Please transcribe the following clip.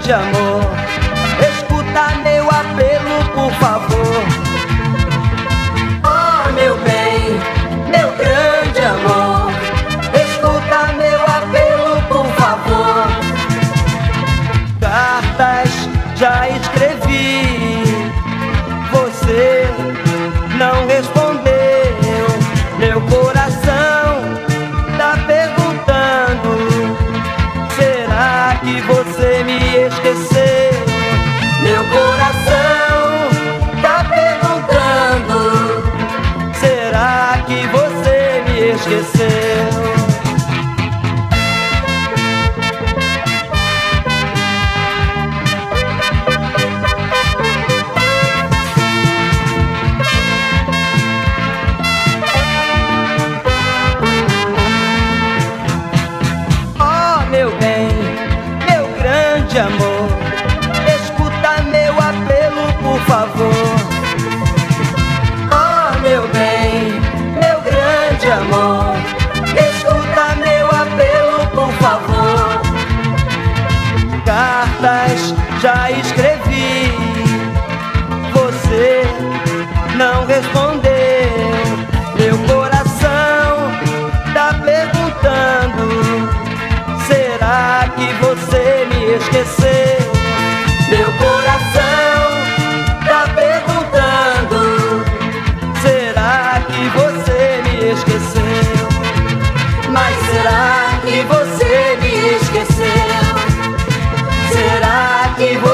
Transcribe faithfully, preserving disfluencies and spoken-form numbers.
grande amor, escuta meu apelo, por favor. Oh, meu bem, meu grande amor, escuta meu apelo, por favor. Cartas já escrevi, você não respondeu. Meu coração tá perguntando, será que você me esqueceu? Meu coração tá perguntando, será que você me esqueceu? Meu bem, meu grande amor, escuta meu apelo, por favor. Oh, meu bem, meu grande amor, escuta meu apelo, por favor. Cartas já escrevi, você não respondeu. Meu coração tá perguntando, será que você me esqueceu? Meu coração tá perguntando, será que você me esqueceu? Mas será que você me esqueceu? Será que você